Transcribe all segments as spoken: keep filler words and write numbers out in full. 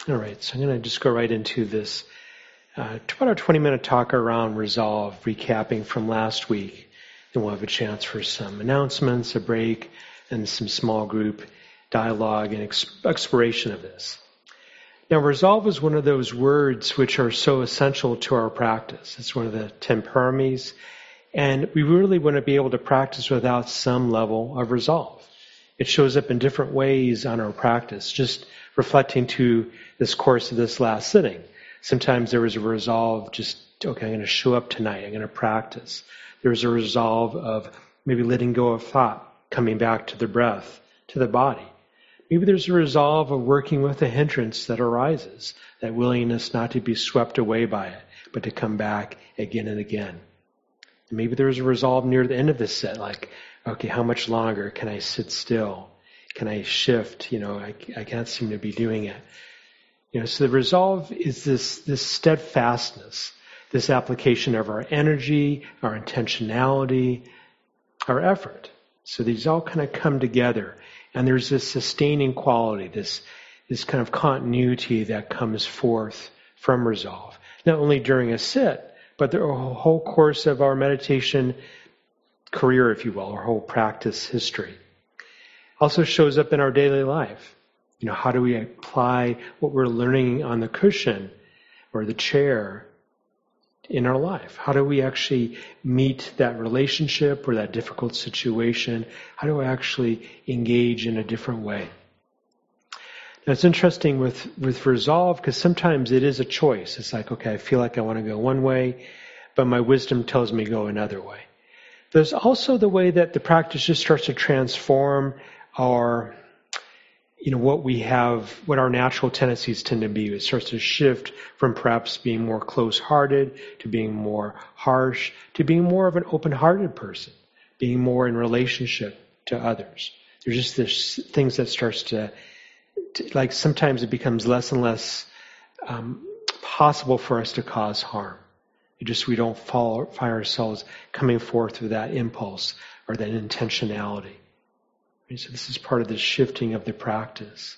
All right, so I'm going to just go right into this uh, about a twenty-minute talk around resolve, recapping from last week. Then we'll have a chance for some announcements, a break, and some small group dialogue and ex- exploration of this. Now, resolve is one of those words which are so essential to our practice. It's one of the ten paramis, and we really want to be able to practice without some level of resolve. It shows up in different ways on our practice, just reflecting to this course of this last sitting. Sometimes there was a resolve, just, okay, I'm going to show up tonight, I'm going to practice. There was a resolve of maybe letting go of thought, coming back to the breath, to the body. Maybe there's a resolve of working with the hindrance that arises, that willingness not to be swept away by it, but to come back again and again. And maybe there's a resolve near the end of this set, like, okay, how much longer can I sit still? Can I shift? You know, I, I can't seem to be doing it. You know, so the resolve is this, this steadfastness, this application of our energy, our intentionality, our effort. So these all kind of come together. And there's this sustaining quality, this, this kind of continuity that comes forth from resolve. Not only during a sit, but the whole course of our meditation career, if you will, our whole practice history. Also shows up in our daily life. You know, how do we apply what we're learning on the cushion or the chair in our life? How do we actually meet that relationship or that difficult situation? How do I actually engage in a different way? Now, it's interesting with, with resolve because sometimes it is a choice. It's like, okay, I feel like I want to go one way, but my wisdom tells me go another way. There's also the way that the practice just starts to transform our, you know, what we have, what our natural tendencies tend to be. It starts to shift from perhaps being more close-hearted to being more harsh to being more of an open-hearted person, being more in relationship to others. There's just this things that starts to, to like sometimes it becomes less and less um, possible for us to cause harm. It just we don't fall, find ourselves coming forth with that impulse or that intentionality. So this is part of the shifting of the practice.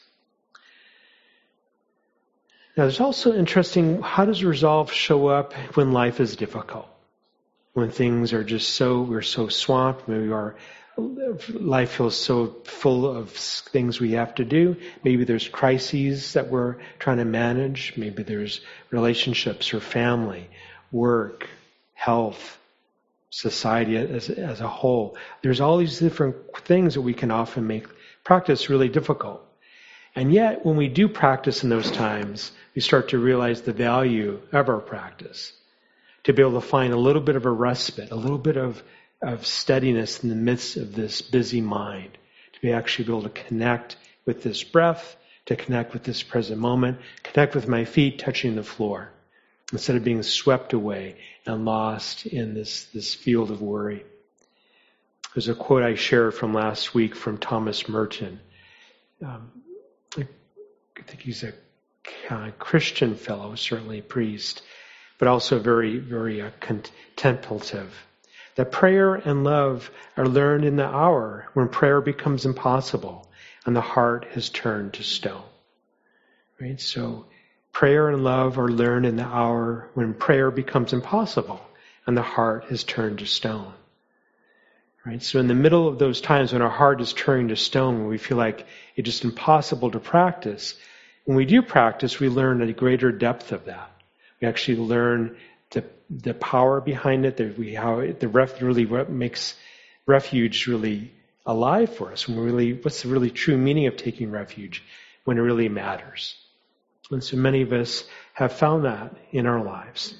Now there's also interesting, how does resolve show up when life is difficult? When things are just so, we're so swamped, maybe our life feels so full of things we have to do. Maybe there's crises that we're trying to manage. Maybe there's relationships or family, work, health, society as, as a whole. There's all these different things that we can often make practice really difficult. And yet, when we do practice in those times, we start to realize the value of our practice. To be able to find a little bit of a respite, a little bit of, of steadiness in the midst of this busy mind. To be actually be able to connect with this breath, to connect with this present moment, connect with my feet touching the floor, instead of being swept away and lost in this, this field of worry. There's a quote I shared from last week from Thomas Merton. Um, I think he's a uh, Christian fellow, certainly a priest, but also very, very uh, contemplative. That prayer and love are learned in the hour when prayer becomes impossible and the heart has turned to stone. Right? So, prayer and love are learned in the hour when prayer becomes impossible and the heart is turned to stone. Right? So in the middle of those times when our heart is turning to stone, when we feel like it's just impossible to practice, when we do practice, we learn a greater depth of that. We actually learn the the power behind it, that we how it, the ref really what makes refuge really alive for us. When we really, what's the really true meaning of taking refuge? When it really matters. And so many of us have found that in our lives.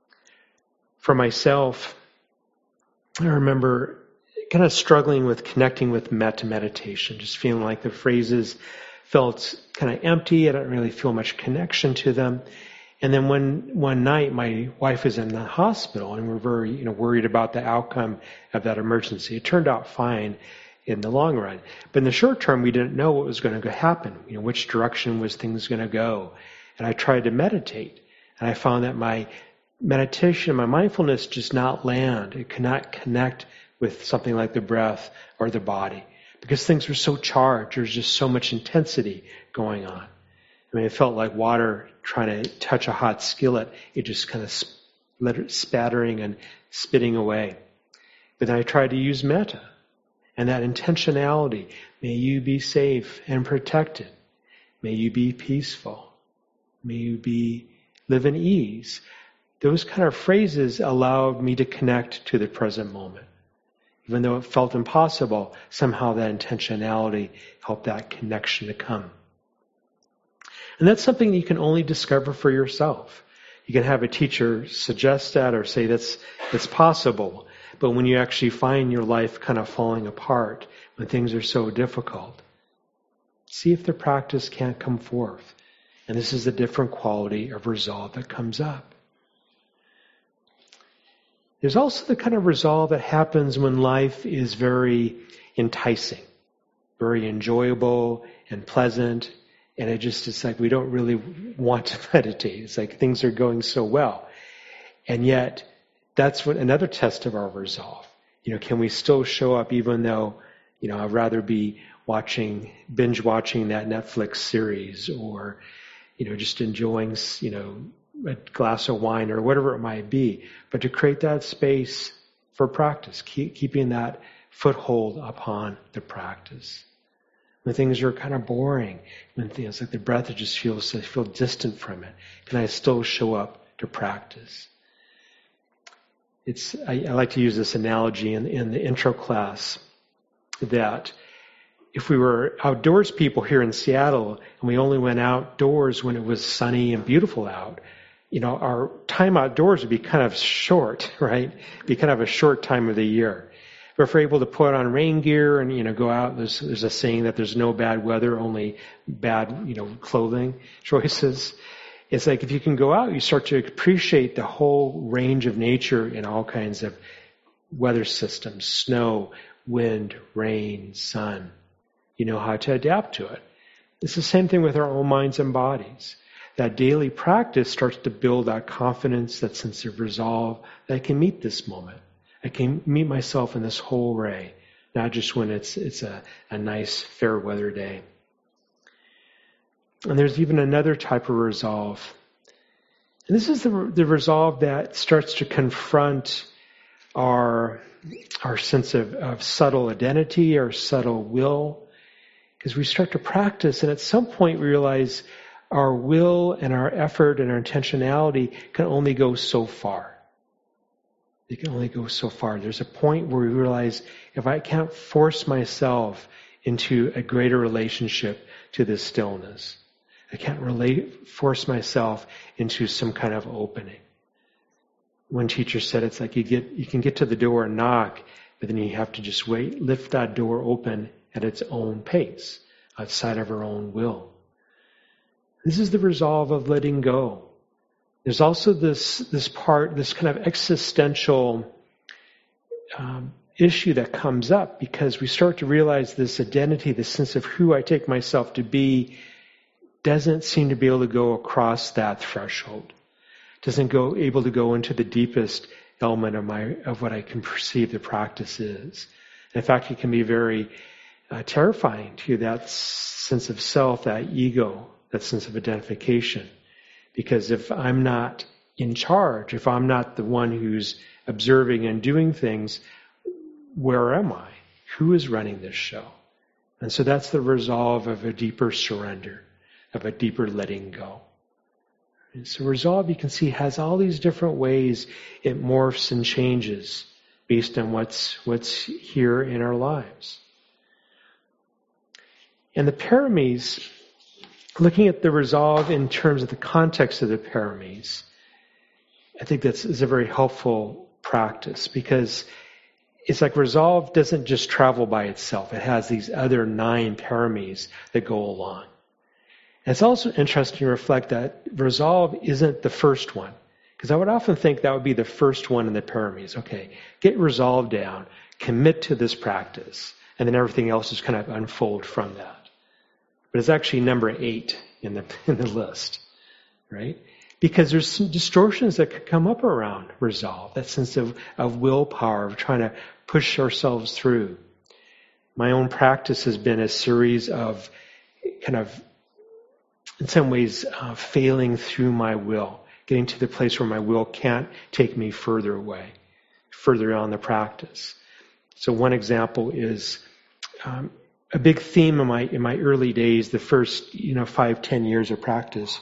For myself, I remember kind of struggling with connecting with metta meditation, just feeling like the phrases felt kind of empty. I didn't really feel much connection to them. And then one one night, my wife was in the hospital, and we're very you know worried about the outcome of that emergency. It turned out fine in the long run, but in the short term, we didn't know what was going to happen. You know, which direction was things going to go? And I tried to meditate, and I found that my meditation, my mindfulness, just not land. It cannot connect with something like the breath or the body because things were so charged. There's just so much intensity going on. I mean, it felt like water trying to touch a hot skillet. It just kind of sp- spattering and spitting away. But then I tried to use metta and that intentionality. May you be safe and protected. May you be peaceful. May you be live in ease. Those kind of phrases allowed me to connect to the present moment. Even though it felt impossible, somehow that intentionality helped that connection to come. And that's something you can only discover for yourself. You can have a teacher suggest that or say that's, that's possible. But when you actually find your life kind of falling apart, when things are so difficult, see if the practice can't come forth. And this is a different quality of resolve that comes up. There's also the kind of resolve that happens when life is very enticing, very enjoyable and pleasant. And it just, it's like we don't really want to meditate. It's like things are going so well. And yet, that's what another test of our resolve. You know, can we still show up even though, you know, I'd rather be watching, binge watching that Netflix series or, you know, just enjoying, you know, a glass of wine or whatever it might be, but to create that space for practice, keep, keeping that foothold upon the practice. When things are kind of boring, when things like the breath just feels, I feel distant from it, can I still show up to practice? It's I, I like to use this analogy in, in the intro class that if we were outdoors people here in Seattle and we only went outdoors when it was sunny and beautiful out, you know, our time outdoors would be kind of short, right? Be kind of a short time of the year. But if we're able to put on rain gear and, you know, go out, there's, there's a saying that there's no bad weather, only bad, you know, clothing choices. It's like if you can go out, you start to appreciate the whole range of nature in all kinds of weather systems, snow, wind, rain, sun. You know how to adapt to it. It's the same thing with our own minds and bodies. That daily practice starts to build that confidence, that sense of resolve that I can meet this moment. I can meet myself in this whole way, not just when it's it's a, a nice, fair weather day. And there's even another type of resolve. And this is the, the resolve that starts to confront our, our sense of, of subtle identity, our subtle will. Because we start to practice, and at some point we realize our will and our effort and our intentionality can only go so far. They can only go so far. There's a point where we realize if I can't force myself into a greater relationship to this stillness, I can't relate, force myself into some kind of opening. One teacher said it's like you get you can get to the door and knock, but then you have to just wait, lift that door open at its own pace, outside of our own will. This is the resolve of letting go. There's also this this part, this kind of existential um, issue that comes up because we start to realize this identity, this sense of who I take myself to be, doesn't seem to be able to go across that threshold. Doesn't go able to go into the deepest element of my of what I can perceive the practice is. In fact, it can be very uh, terrifying to that sense of self, that ego, that sense of identification. Because if I'm not in charge, if I'm not the one who's observing and doing things, where am I? Who is running this show? And so that's the resolve of a deeper surrender, of a deeper letting go. And so resolve, you can see, has all these different ways it morphs and changes based on what's what's here in our lives. And the paramis, looking at the resolve in terms of the context of the paramis, I think that's is a very helpful practice because it's like resolve doesn't just travel by itself. It has these other nine paramis that go along. And it's also interesting to reflect that resolve isn't the first one. Because I would often think that would be the first one in the paramis. Okay, get resolve down, commit to this practice, and then everything else is kind of unfold from that. But it's actually number eight in the in the list, right? Because there's some distortions that could come up around resolve, that sense of, of willpower, of trying to push ourselves through. My own practice has been a series of kind of in some ways, uh, failing through my will, getting to the place where my will can't take me further away, further on the practice. So one example is um, a big theme in my in my early days, the first you know five ten years of practice,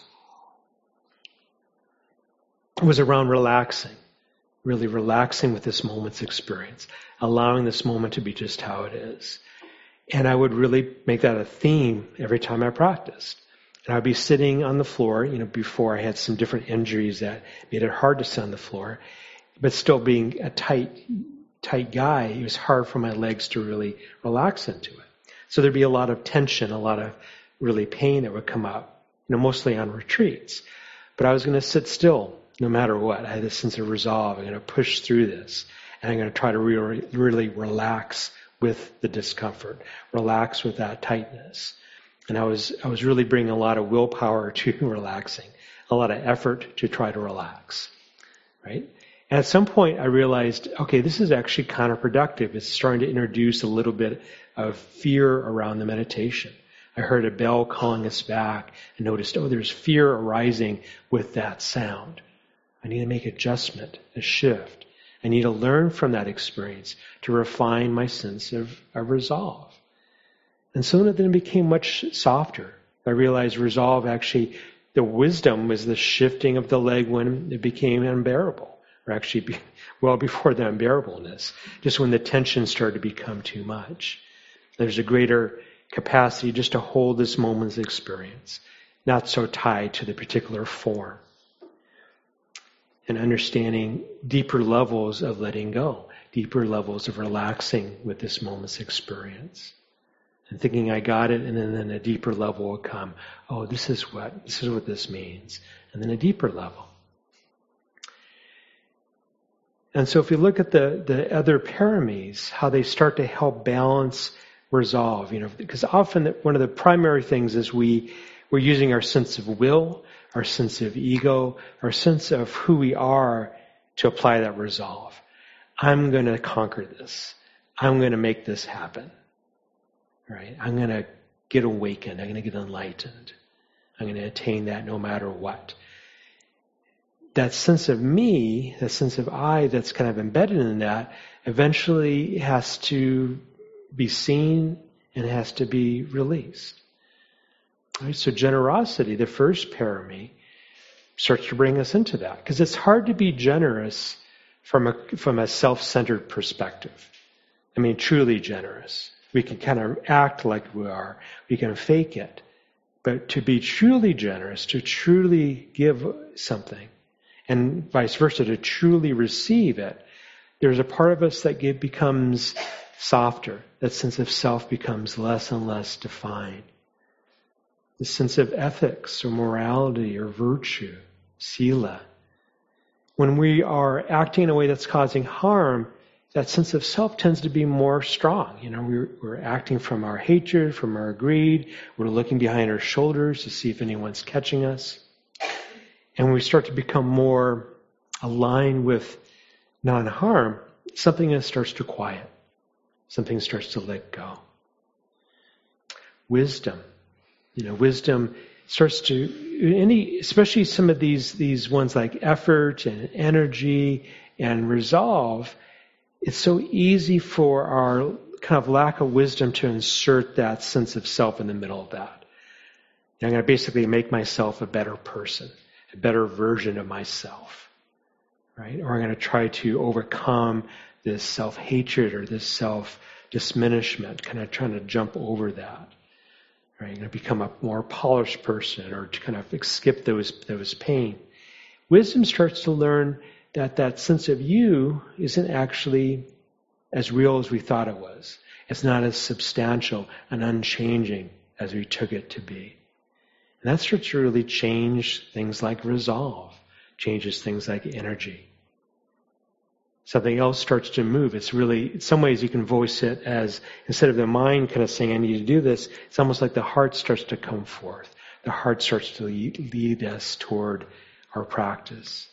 was around relaxing, really relaxing with this moment's experience, allowing this moment to be just how it is. And I would really make that a theme every time I practiced. And I'd be sitting on the floor, you know, before I had some different injuries that made it hard to sit on the floor, but still being a tight, tight guy, it was hard for my legs to really relax into it. So there'd be a lot of tension, a lot of really pain that would come up, you know, mostly on retreats. But I was going to sit still no matter what. I had this sense of resolve. I'm going to push through this, and I'm going to try to really, really relax with the discomfort, relax with that tightness. And I was I was really bringing a lot of willpower to relaxing, a lot of effort to try to relax, right? And at some point I realized, okay, this is actually counterproductive. It's starting to introduce a little bit of fear around the meditation. I heard a bell calling us back and noticed, oh, there's fear arising with that sound. I need to make adjustment, a shift. I need to learn from that experience to refine my sense of, of resolve. And so then it became much softer. I realized resolve actually, the wisdom was the shifting of the leg when it became unbearable, or actually be, well before the unbearableness, just when the tension started to become too much. There's a greater capacity just to hold this moment's experience, not so tied to the particular form. And understanding deeper levels of letting go, deeper levels of relaxing with this moment's experience. And thinking I got it, and then, then a deeper level will come. Oh, this is what this is what this means. And then a deeper level. And so if we look at the, the other paramis, how they start to help balance resolve, you know, because often the, one of the primary things is we we're using our sense of will, our sense of ego, our sense of who we are to apply that resolve. I'm going to conquer this. I'm going to make this happen. Right? I'm going to get awakened. I'm going to get enlightened. I'm going to attain that no matter what. That sense of me, that sense of I that's kind of embedded in that, eventually has to be seen and has to be released. Right? So generosity, the first parami, starts to bring us into that. Because it's hard to be generous from a, from a self-centered perspective. I mean, truly generous. We can kind of act like we are. We can fake it. But to be truly generous, to truly give something, and vice versa, to truly receive it, there's a part of us that get, becomes softer. That sense of self becomes less and less defined. The sense of ethics or morality or virtue, sila. When we are acting in a way that's causing harm, that sense of self tends to be more strong. You know, we're, we're acting from our hatred, from our greed. We're looking behind our shoulders to see if anyone's catching us. And when we start to become more aligned with non-harm, something else starts to quiet. Something starts to let go. Wisdom. You know, wisdom starts to, any, especially some of these, these ones like effort and energy and resolve, it's so easy for our kind of lack of wisdom to insert that sense of self in the middle of that. I'm going to basically make myself a better person, a better version of myself, right? Or I'm going to try to overcome this self-hatred or this self-diminishment, kind of trying to jump over that. Right? I'm going to become a more polished person or to kind of skip those, those pain. Wisdom starts to learn that that sense of you isn't actually as real as we thought it was. It's not as substantial and unchanging as we took it to be. And that starts to really change things like resolve, changes things like energy. Something else starts to move. It's really, in some ways you can voice it as, instead of the mind kind of saying, I need to do this, it's almost like the heart starts to come forth. The heart starts to lead, lead us toward our practice.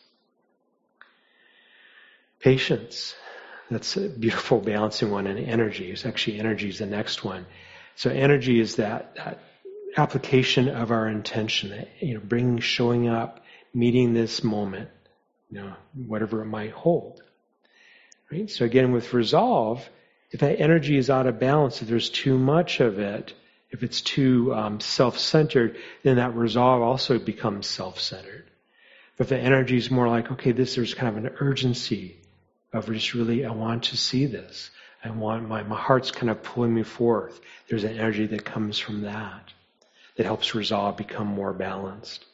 Patience. That's a beautiful balancing one. And energy is actually energy is the next one. So energy is that, that application of our intention, you know, bringing, showing up, meeting this moment, you know, whatever it might hold. Right? So again, with resolve, if that energy is out of balance, if there's too much of it, if it's too um, self-centered, then that resolve also becomes self-centered. But if the energy is more like, okay, this there's kind of an urgency of just really, I want to see this. I want my, my heart's kind of pulling me forth. There's an energy that comes from that, that helps resolve become more balanced.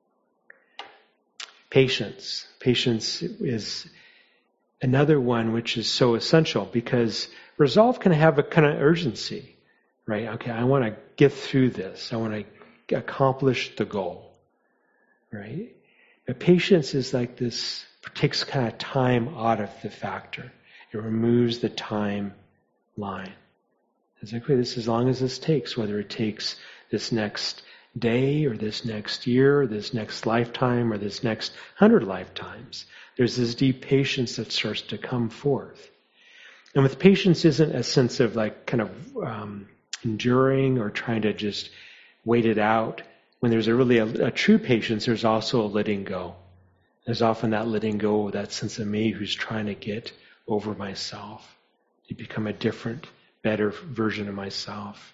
Patience. Patience is another one which is so essential because resolve can have a kind of urgency, right? Okay, I want to get through this. I want to accomplish the goal, right? But patience is like this, takes kind of time out of the factor. It removes the time line. It's like, okay, this as long as this takes, whether it takes this next day or this next year or this next lifetime or this next hundred lifetimes, there's this deep patience that starts to come forth. And with patience isn't a sense of like kind of um, enduring or trying to just wait it out. When there's a really a, a true patience, there's also a letting go. There's often that letting go, that sense of me who's trying to get over myself, to become a different, better version of myself.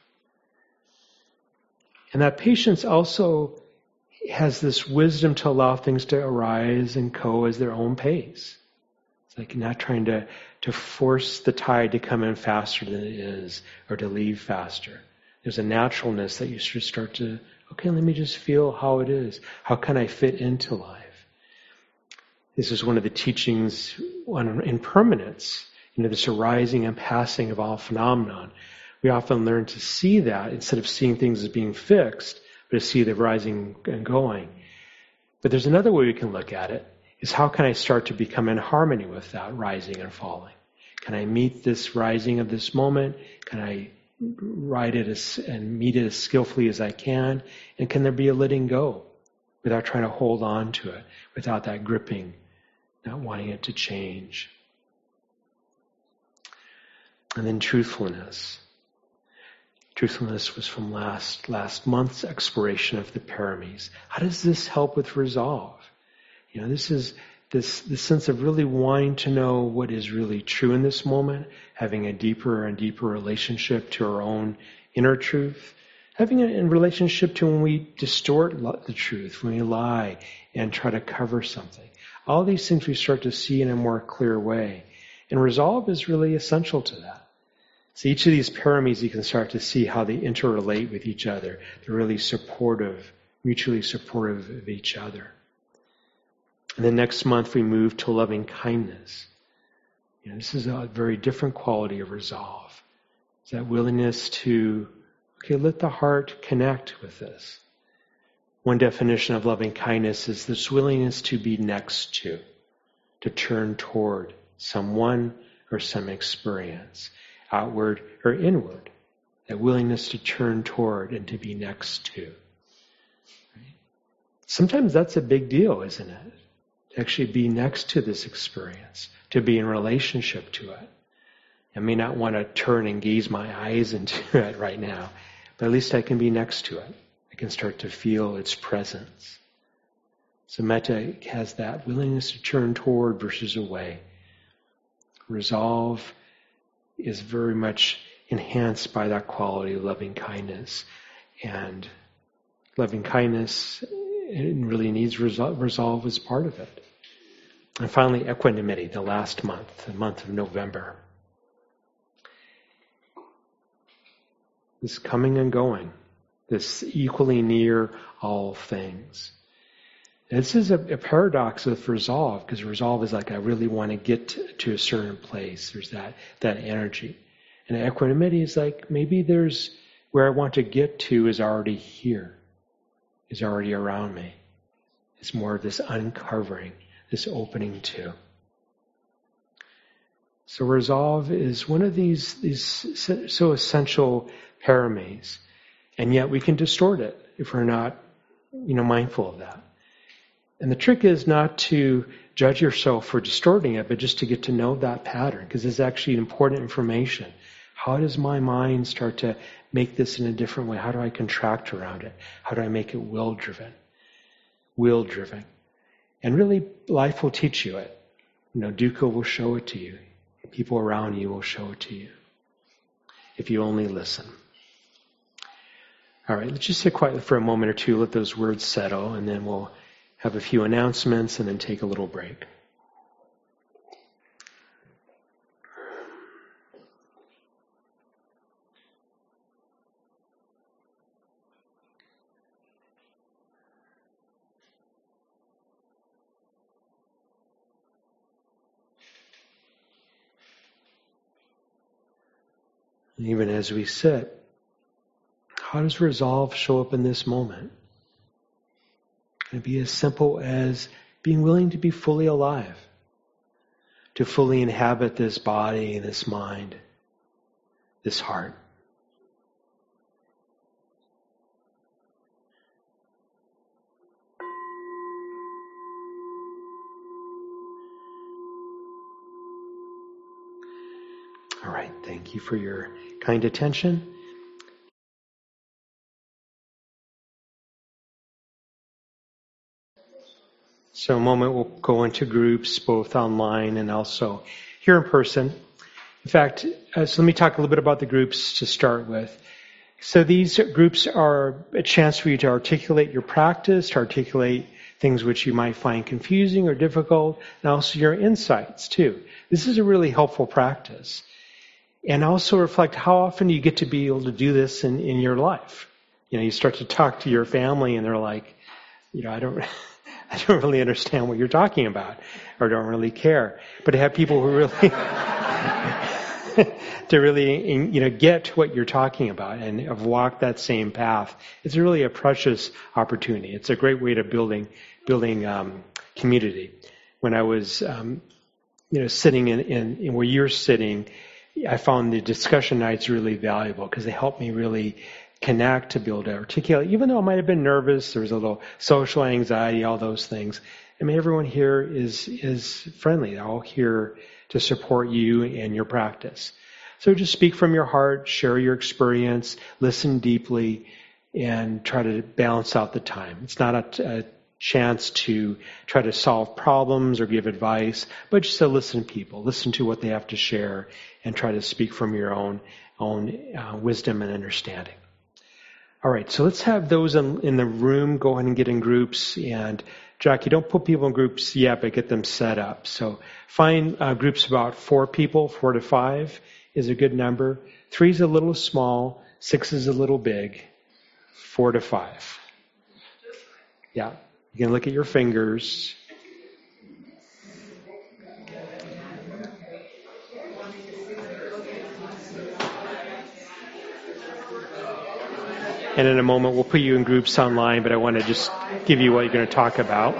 And that patience also has this wisdom to allow things to arise and go as their own pace. It's like not trying to, to force the tide to come in faster than it is or to leave faster. There's a naturalness that you should start to, okay, let me just feel how it is. How can I fit into life? This is one of the teachings on impermanence, you know, this arising and passing of all phenomenon. We often learn to see that instead of seeing things as being fixed, but to see the rising and going. But there's another way we can look at it, is how can I start to become in harmony with that rising and falling? Can I meet this rising of this moment? Can I ride it as, and meet it as skillfully as I can? And can there be a letting go without trying to hold on to it, without that gripping, not wanting it to change? And then truthfulness. Truthfulness was from last last month's exploration of the paramis. How does this help with resolve? You know, this is this this sense of really wanting to know what is really true in this moment, having a deeper and deeper relationship to our own inner truth, having a, a relationship to when we distort the truth, when we lie and try to cover something. All these things we start to see in a more clear way. And resolve is really essential to that. So each of these paramis, you can start to see how they interrelate with each other. They're really supportive, mutually supportive of each other. And then next month we move to loving kindness. You know, this is a very different quality of resolve. It's that willingness to, okay, let the heart connect with this. One definition of loving kindness is this willingness to be next to, to turn toward someone or some experience, outward or inward. That willingness to turn toward and to be next to. Right? Sometimes that's a big deal, isn't it? To actually be next to this experience, to be in relationship to it. I may not want to turn and gaze my eyes into it right now, but at least I can be next to it. I can start to feel its presence. So metta has that willingness to turn toward versus away. Resolve is very much enhanced by that quality of loving kindness. And loving kindness it really needs resolve, resolve as part of it. And finally, equanimity, the last month, the month of November. This coming and going, this equally near all things. This is a, a paradox with resolve, because resolve is like I really want to get to, to a certain place. There's that that energy. And equanimity is like maybe there's where I want to get to is already here, is already around me. It's more of this uncovering, this opening to. So resolve is one of these, these so essential paramis, and yet we can distort it if we're not, you know, mindful of that. And the trick is not to judge yourself for distorting it, but just to get to know that pattern, because it's actually important information. How does my mind start to make this in a different way? How do I contract around it? How do I make it will-driven? Will-driven. And really, life will teach you it. You know, Dukkha will show it to you. People around you will show it to you. If you only listen. All right, let's just sit quietly for a moment or two, let those words settle, and then we'll have a few announcements and then take a little break. Even as we sit, how does resolve show up in this moment? Can it be as simple as being willing to be fully alive, to fully inhabit this body, this mind, this heart? All right, thank you for your kind attention. So a moment we'll go into groups, both online and also here in person. In fact, uh, so let me talk a little bit about the groups to start with. So these groups are a chance for you to articulate your practice, to articulate things which you might find confusing or difficult, and also your insights too. This is a really helpful practice. And also reflect how often you get to be able to do this in, in your life. You know, you start to talk to your family and they're like, you know, I don't, I don't really understand what you're talking about, or don't really care. But to have people who really, to really, you know, get what you're talking about and have walked that same path, it's really a precious opportunity. It's a great way to building, building um, community. When I was, um, you know, sitting in, in, in where you're sitting, I found the discussion nights really valuable because they helped me really connect, to be able to articulate. Even though I might have been nervous, there was a little social anxiety, all those things. I mean, everyone here is is friendly. They're all here to support you and your practice. So just speak from your heart, share your experience, listen deeply, and try to balance out the time. It's not a, a chance to try to solve problems or give advice, but just to listen to people, listen to what they have to share, and try to speak from your own own uh, wisdom and understanding. All right, so let's have those in, in the room go ahead and get in groups. And Jackie, don't put people in groups yet, but get them set up. So find uh, groups about four people, four to five is a good number. Three is a little small, six is a little big, four to five. Yeah. You can look at your fingers. And in a moment, we'll put you in groups online, but I want to just give you what you're going to talk about.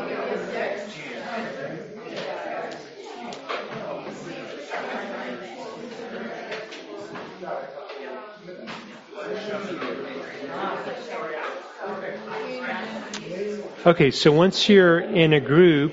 Okay, so once you're in a group,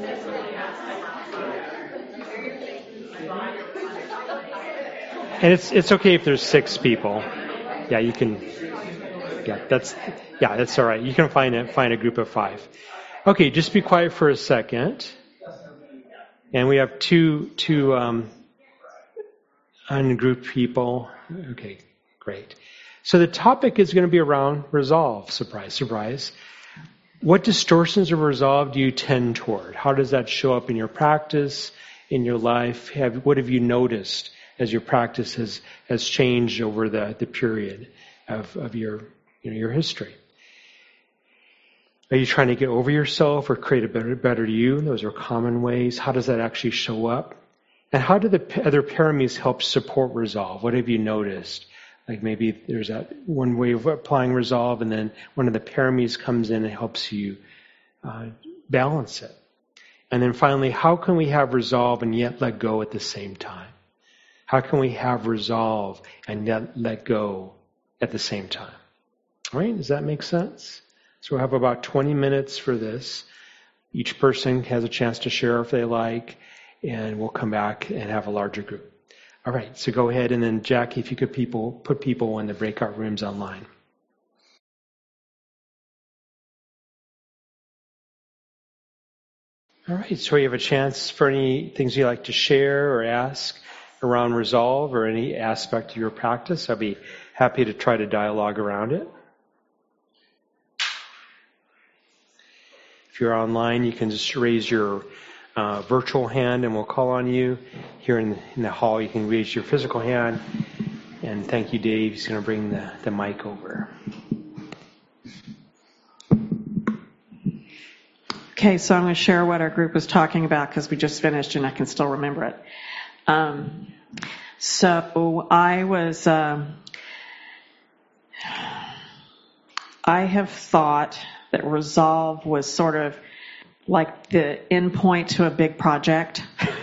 and it's it's okay if there's six people. Yeah, you can. Yeah, that's yeah, that's all right. You can find a find a group of five. Okay, just be quiet for a second. And we have two two um, ungrouped people. Okay, great. So the topic is going to be around resolve. Surprise, surprise. What distortions of resolve do you tend toward? How does that show up in your practice, in your life? Have, what have you noticed as your practice has, has changed over the, the period of, of your, you know, your history? Are you trying to get over yourself or create a better, better you? Those are common ways. How does that actually show up? And how do the other paramis help support resolve? What have you noticed? Like maybe there's a, one way of applying resolve, and then one of the paramis comes in and helps you uh, balance it. And then finally, how can we have resolve and yet let go at the same time? How can we have resolve and yet let go at the same time? All right, does that make sense? So we'll have about twenty minutes for this. Each person has a chance to share if they like, and we'll come back and have a larger group. All right, so go ahead, and then Jackie, if you could people put people in the breakout rooms online. All right, so you have a chance for any things you'd like to share or ask around Resolve or any aspect of your practice. I'll be happy to try to dialogue around it. If you're online, you can just raise your uh, virtual hand and we'll call on you. Here in, in the hall, you can raise your physical hand. And thank you, Dave. He's going to bring the, the mic over. Okay, so I'm going to share what our group was talking about because we just finished and I can still remember it. Um, so I was, um, I have thought that Resolve was sort of like the endpoint to a big project,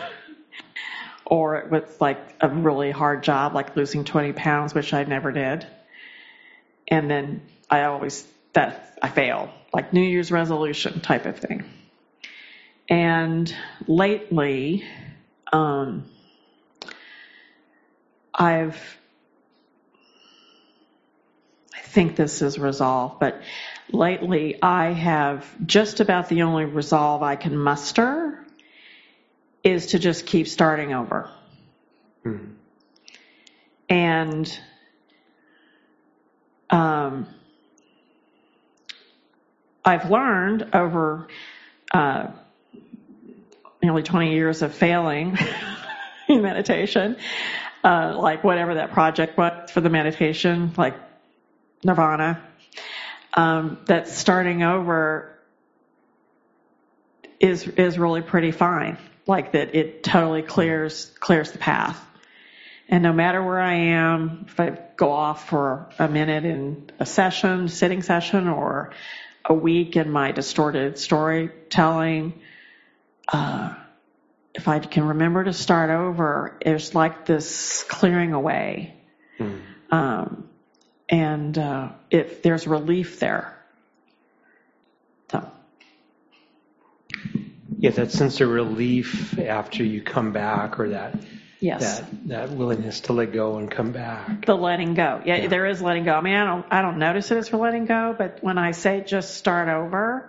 or it was like a really hard job, like losing twenty pounds, which I never did. And then I always, that I fail, like New Year's resolution type of thing. And lately, um, I've, I think this is Resolve, but lately I have just about the only resolve I can muster is to just keep starting over. Mm-hmm. And um, I've learned over uh, nearly twenty years of failing in meditation, uh, like whatever that project was for the meditation, like Nirvana, um, that starting over is is really pretty fine. Like that it totally clears clears the path. And no matter where I am, if I go off for a minute in a session, sitting session, or a week in my distorted storytelling, uh, if I can remember to start over, it's like this clearing away. Mm. Um, and uh, if there's relief there. So. Yeah, that sense of relief after you come back, or that yes. that that willingness to let go and come back. The letting go. Yeah, yeah, there is letting go. I mean, I don't I don't notice it as for letting go, but when I say just start over,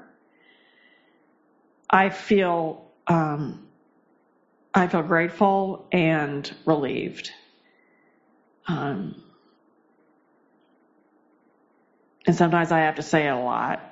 I feel um, I feel grateful and relieved. Um, and sometimes I have to say it a lot.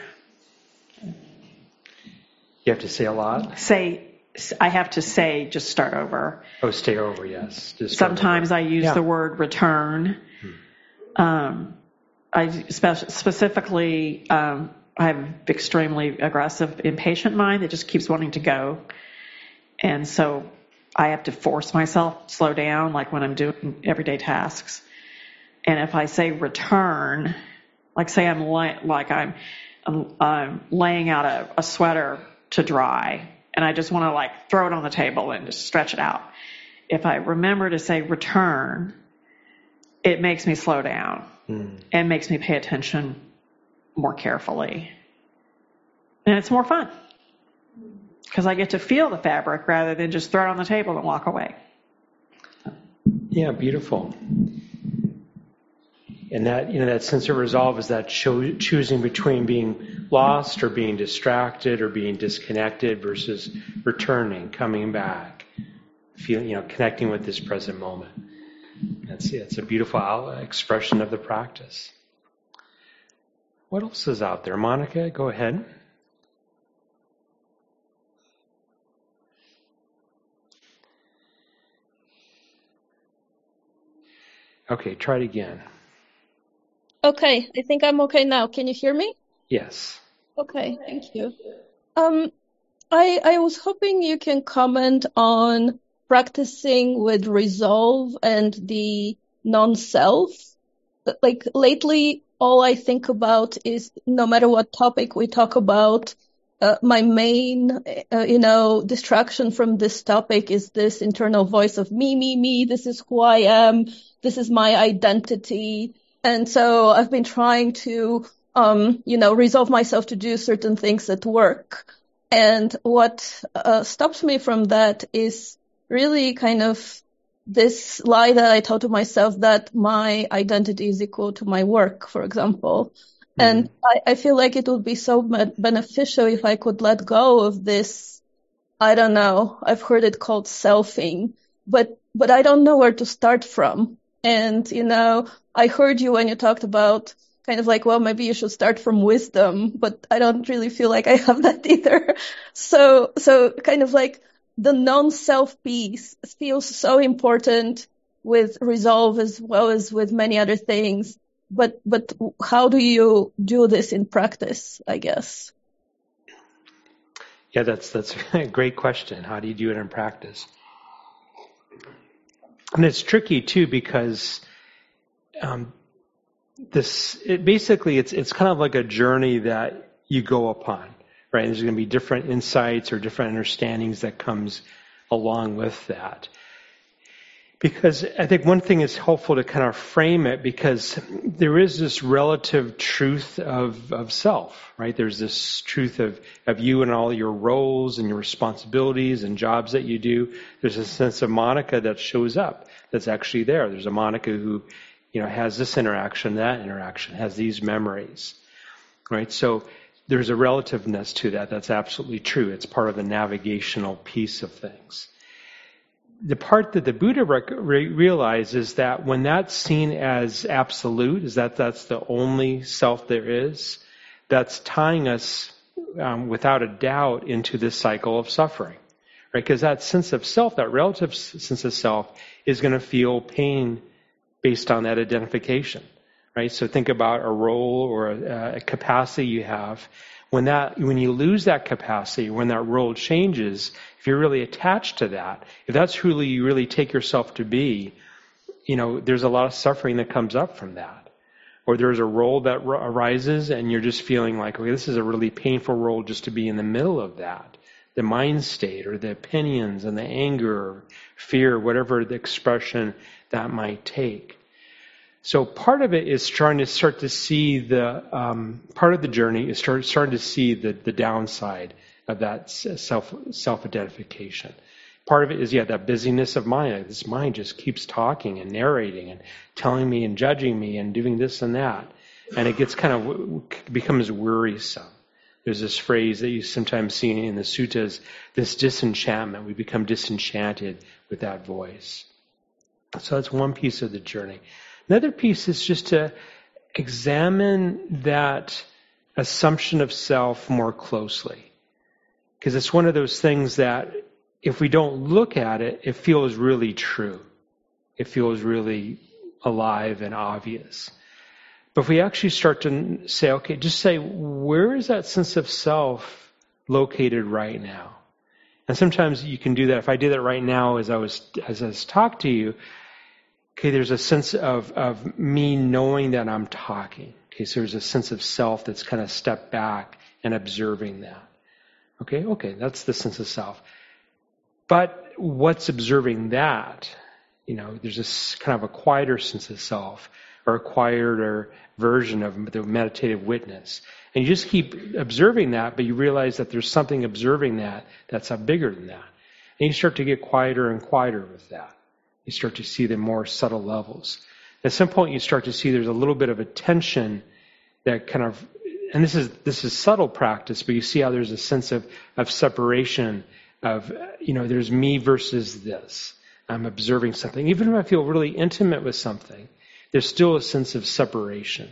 You have to say a lot? Say, I have to say, just start over. Oh, stay over, yes. Just Sometimes over. I use yeah. the word return. Hmm. Um, I spe- specifically, um, I have an extremely aggressive, impatient mind that just keeps wanting to go. And so I have to force myself to slow down, like when I'm doing everyday tasks. And if I say return, like say I'm la- like I'm, I'm, I'm laying out a, a sweater to dry, and I just want to like throw it on the table and just stretch it out. If I remember to say return, it makes me slow down mm. and makes me pay attention more carefully. And it's more fun because I get to feel the fabric rather than just throw it on the table and walk away. Yeah, beautiful. And that, you know, that sense of resolve is that cho- choosing between being lost or being distracted or being disconnected versus returning, coming back, feeling, you know, connecting with this present moment. That's it's a beautiful expression of the practice. What else is out there? Monica, go ahead. Okay, try it again. Okay, I think I'm okay now. Can you hear me? Yes. Okay, thank you. Um, I I was hoping you can comment on practicing with resolve and the non-self. Like lately, all I think about is no matter what topic we talk about, uh, my main, uh, you know, distraction from this topic is this internal voice of me, me, me. This is who I am. This is my identity. And so I've been trying to, um, you know, resolve myself to do certain things at work. And what uh, stops me from that is really kind of this lie that I told to myself that my identity is equal to my work, for example. Mm-hmm. And I, I feel like it would be so beneficial if I could let go of this. I don't know. I've heard it called selfing, but, but I don't know where to start from. And, you know, I heard you when you talked about kind of like, well, maybe you should start from wisdom, but I don't really feel like I have that either. So, so kind of like the non-self piece feels so important with resolve as well as with many other things. But, but how do you do this in practice, I guess? Yeah, that's, that's a great question. How do you do it in practice? And it's tricky too, because, um, This it basically it's it's kind of like a journey that you go upon, right? There's going to be different insights or different understandings that comes along with that. Because I think one thing is helpful to kind of frame it, because there is this relative truth of of self, right? There's this truth of of you and all your roles and your responsibilities and jobs that you do. There's a sense of Monica that shows up that's actually there. There's a Monica who, you know, has this interaction, that interaction, has these memories, right? So there's a relativeness to that. That's absolutely true. It's part of the navigational piece of things. The part that the Buddha rec- re- realizes that when that's seen as absolute, is that that's the only self there is, that's tying us um, without a doubt into this cycle of suffering, right? Because that sense of self, that relative sense of self, is going to feel pain based on that identification, right? So think about a role or a, a capacity you have. When that, when you lose that capacity, when that role changes, if you're really attached to that, if that's who you really take yourself to be, you know, there's a lot of suffering that comes up from that. Or there's a role that r- arises and you're just feeling like, okay, this is a really painful role just to be in the middle of that. The mind state or the opinions and the anger or fear, whatever the expression that might take. So part of it is trying to start to see the, um, part of the journey is start, starting to see the, the downside of that self, self-identification. Part of it is, yeah, that busyness of mind. Like this mind just keeps talking and narrating and telling me and judging me and doing this and that. And it gets kind of, becomes worrisome. There's this phrase that you sometimes see in the suttas, this disenchantment. We become disenchanted with that voice. So that's one piece of the journey. Another piece is just to examine that assumption of self more closely. Because it's one of those things that if we don't look at it, it feels really true. It feels really alive and obvious. But if we actually start to say, okay, just say, where is that sense of self located right now? And sometimes you can do that. If I did that right now as I was as I was talking to you, okay, there's a sense of, of me knowing that I'm talking. Okay, so there's a sense of self that's kind of stepped back and observing that. Okay, okay, that's the sense of self. But what's observing that? You know, there's this kind of a quieter sense of self, or a quieter version of the meditative witness. And you just keep observing that, but you realize that there's something observing that that's up bigger than that. And you start to get quieter and quieter with that. You start to see the more subtle levels. At some point you start to see there's a little bit of a tension that kind of, and this is this is subtle practice, but you see how there's a sense of, of separation of, you know, there's me versus this. I'm observing something. Even if I feel really intimate with something, there's still a sense of separation.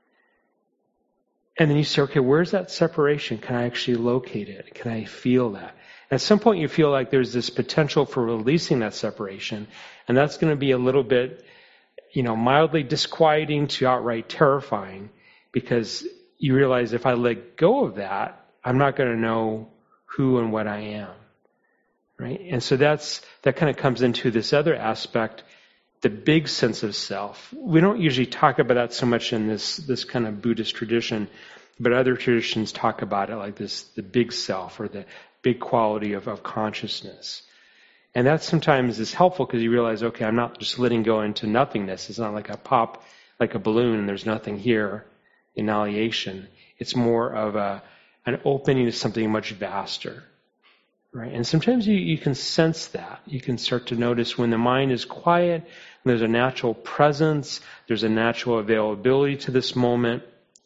And then you say, okay, where's that separation? Can I actually locate it? Can I feel that? At some point you feel like there's this potential for releasing that separation, and that's going to be a little bit, you know, mildly disquieting to outright terrifying, because you realize if I let go of that, I'm not going to know who and what I am, right? And so that's that kind of comes into this other aspect, the big sense of self. We don't usually talk about that so much in this this kind of Buddhist tradition, but other traditions talk about it like this, the big self, or the big quality of, of consciousness. And that sometimes is helpful because you realize, okay, I'm not just letting go into nothingness. It's not like a pop, like a balloon, and there's nothing here, annihilation. It's more of a an opening to something much vaster. right? And sometimes you, you can sense that. You can start to notice when the mind is quiet, when there's a natural presence, there's a natural availability to this moment.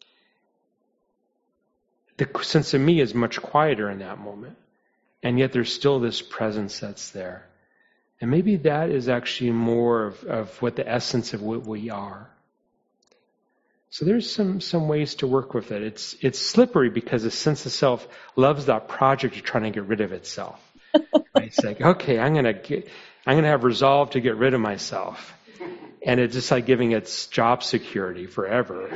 The sense of me is much quieter in that moment. And yet there's still this presence that's there. And maybe that is actually more of, of what the essence of what we are. So there's some, some ways to work with it. It's it's slippery because the sense of self loves that project of trying to get rid of itself. Right? It's like, okay, I'm gonna get I'm gonna have resolve to get rid of myself. And it's just like giving its job security forever.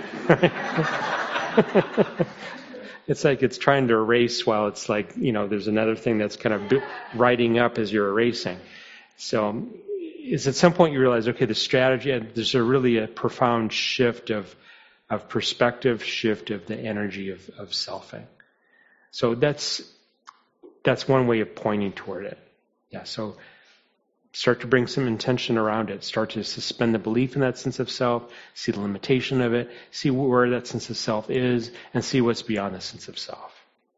It's like it's trying to erase while it's like, you know, there's another thing that's kind of writing up as you're erasing. So it's at some point you realize, okay, the strategy, there's a really a profound shift of of perspective, shift of the energy of, of selfing. So that's that's one way of pointing toward it. Yeah, so start to bring some intention around it. Start to suspend the belief in that sense of self, see the limitation of it, see where that sense of self is, and see what's beyond the sense of self.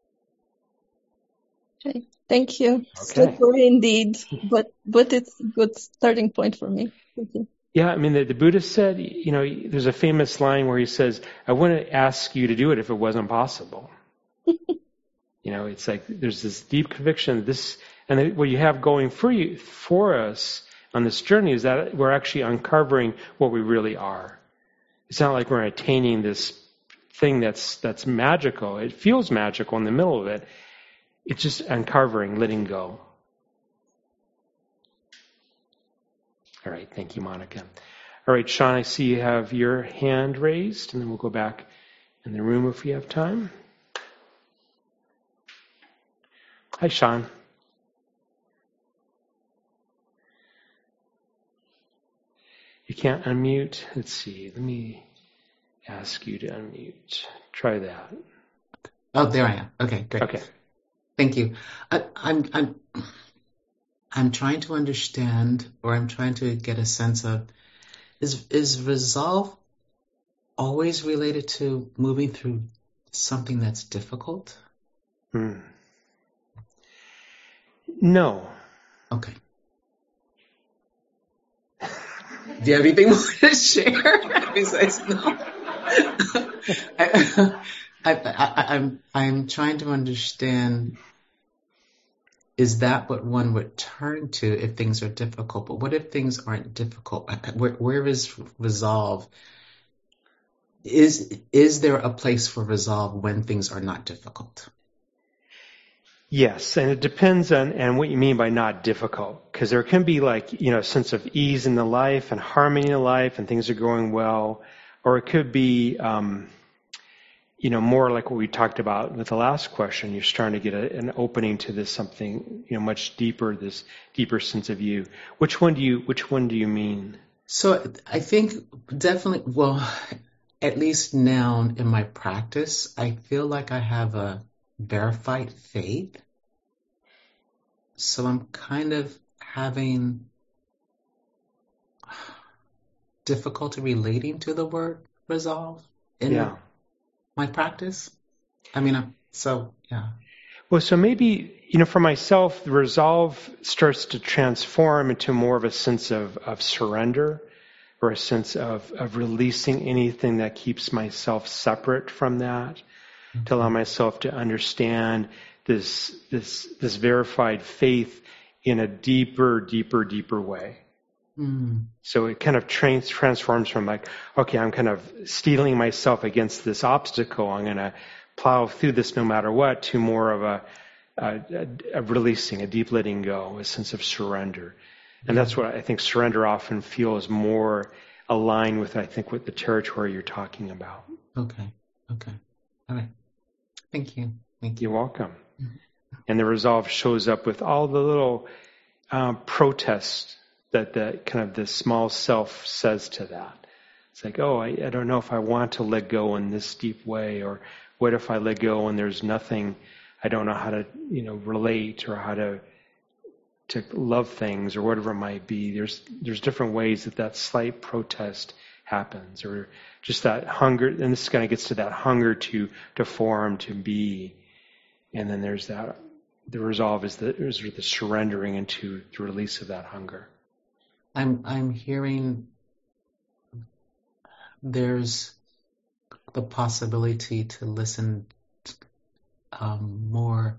Okay, thank you. Okay. Slippery indeed, but but it's a good starting point for me. Thank you. Yeah, I mean, the, the Buddha said, you know, there's a famous line where he says, I wouldn't ask you to do it if it wasn't possible. You know, it's like there's this deep conviction, this, and what you have going for you, for us on this journey is that we're actually uncovering what we really are. It's not like we're attaining this thing that's that's magical. It feels magical in the middle of it. It's just uncovering, letting go. All right, thank you, Monica. All right, Sean, I see you have your hand raised, and then we'll go back in the room if we have time. Hi, Sean. You can't unmute? Let's see. Let me ask you to unmute. Try that. Oh, there I am. Okay, great. Okay. Thank you. I, I'm I'm I'm trying to understand, or I'm trying to get a sense of, is is resolve always related to moving through something that's difficult? Hmm. No. Okay. Do you have anything more to share besides no? I, I, I, I'm I'm trying to understand. Is that what one would turn to if things are difficult? But what if things aren't difficult? Where, where is resolve? Is is there a place for resolve when things are not difficult? Yes, and it depends on and what you mean by not difficult, because there can be like, you know, a sense of ease in the life and harmony in life and things are going well, or it could be, um, you know, more like what we talked about with the last question. You're starting to get a, an opening to this something, you know, much deeper, this deeper sense of you. Which one do you, which one do you mean? So I think definitely, well, at least now in my practice, I feel like I have a verified faith. So I'm kind of having difficulty relating to the word resolve in Yeah. my practice. I mean, I'm, so yeah. Well, so maybe, you know, for myself, the resolve starts to transform into more of a sense of, of surrender, or a sense of, of releasing anything that keeps myself separate from that, mm-hmm. to allow myself to understand this this this verified faith in a deeper, deeper, deeper way. Mm. So it kind of trans- transforms from like, okay, I'm kind of steeling myself against this obstacle. I'm going to plow through this no matter what, to more of a, a, a releasing, a deep letting go, a sense of surrender. And that's what I think surrender often feels more aligned with, I think, with the territory you're talking about. Okay. Okay. All right. Thank you. Thank you. You're welcome. Mm-hmm. And the resolve shows up with all the little um, protests that the kind of the small self says to that. It's like, oh, I, I don't know if I want to let go in this deep way, or what if I let go and there's nothing, I don't know how to, you know, relate or how to to love things or whatever it might be. There's there's different ways that that slight protest happens, or just that hunger, and this kind of gets to that hunger to to form, to be, and then there's that the resolve is the, is the surrendering into the release of that hunger. I'm I'm hearing there's the possibility to listen um, more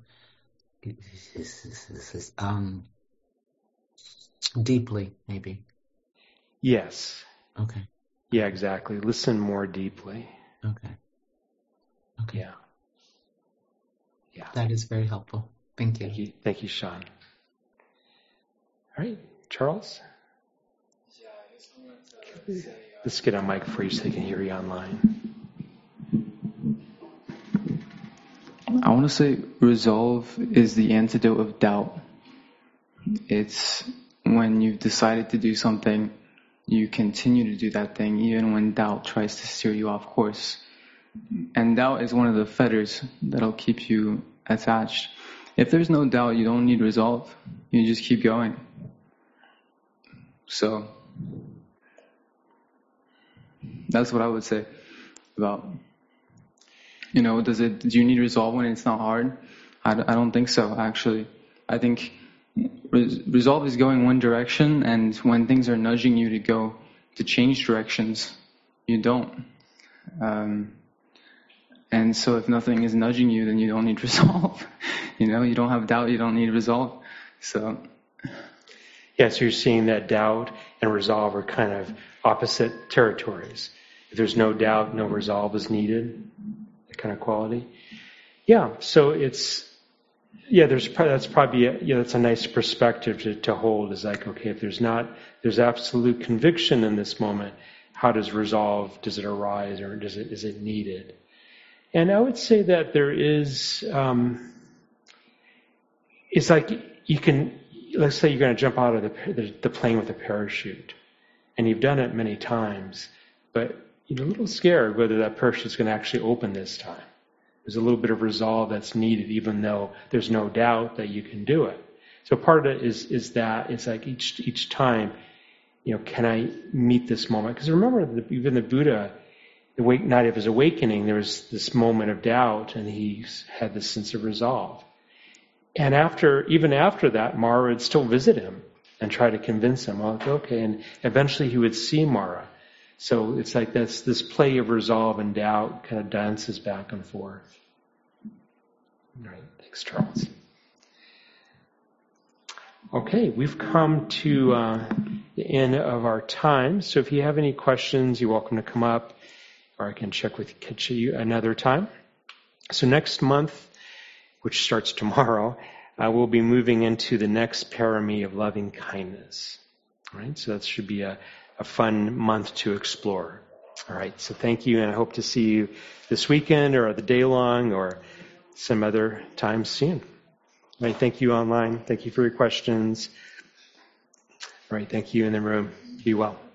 um, deeply, maybe. Yes. Okay. Yeah, exactly. Listen more deeply. Okay. Okay. Yeah. Yeah. That is very helpful. Thank you. Thank you. Thank you, Sean. All right, Charles? Yeah, I just wanted to say, uh, Let's get on mic for you so they can hear you online. I want to say resolve is the antidote of doubt. It's when you've decided to do something, you continue to do that thing even when doubt tries to steer you off course. And doubt is one of the fetters that'll keep you attached. If there's no doubt, you don't need resolve. You just keep going. So that's what I would say about, you know, does it, do you need resolve when it's not hard? I, I don't think so, actually. I think res- resolve is going one direction, and when things are nudging you to go, to change directions, you don't. Um, and so if nothing is nudging you, then you don't need resolve. You know, you don't have doubt, you don't need resolve. So... Yeah, so you're seeing that doubt and resolve are kind of opposite territories. If there's no doubt, no resolve is needed, that kind of quality. Yeah, so it's, yeah, there's that's probably, a, yeah, that's a nice perspective to, to hold, is like, okay, if there's not, there's absolute conviction in this moment, how does resolve, does it arise, or does it, is it needed? And I would say that there is, um, it's like you can, let's say you're going to jump out of the, the, the plane with a parachute, and you've done it many times, but you're a little scared whether that parachute's going to actually open this time. There's a little bit of resolve that's needed, even though there's no doubt that you can do it. So part of it is is that it's like each each time, you know, can I meet this moment? Because remember, the, even the Buddha, the wake, night of his awakening, there was this moment of doubt, and he had this sense of resolve. And after, even after that, Mara would still visit him and try to convince him, well, okay, and eventually he would see Mara. So it's like this, this play of resolve and doubt kind of dances back and forth. All right, thanks, Charles. Okay, we've come to uh, the end of our time. So if you have any questions, you're welcome to come up, or I can check with you another time. So next month, which starts tomorrow, uh, we'll be moving into the next parami of loving kindness. All right, so that should be a, a fun month to explore. All right, so thank you, and I hope to see you this weekend or the day long or some other time soon. All right, thank you online. Thank you for your questions. All right, thank you in the room. Be well.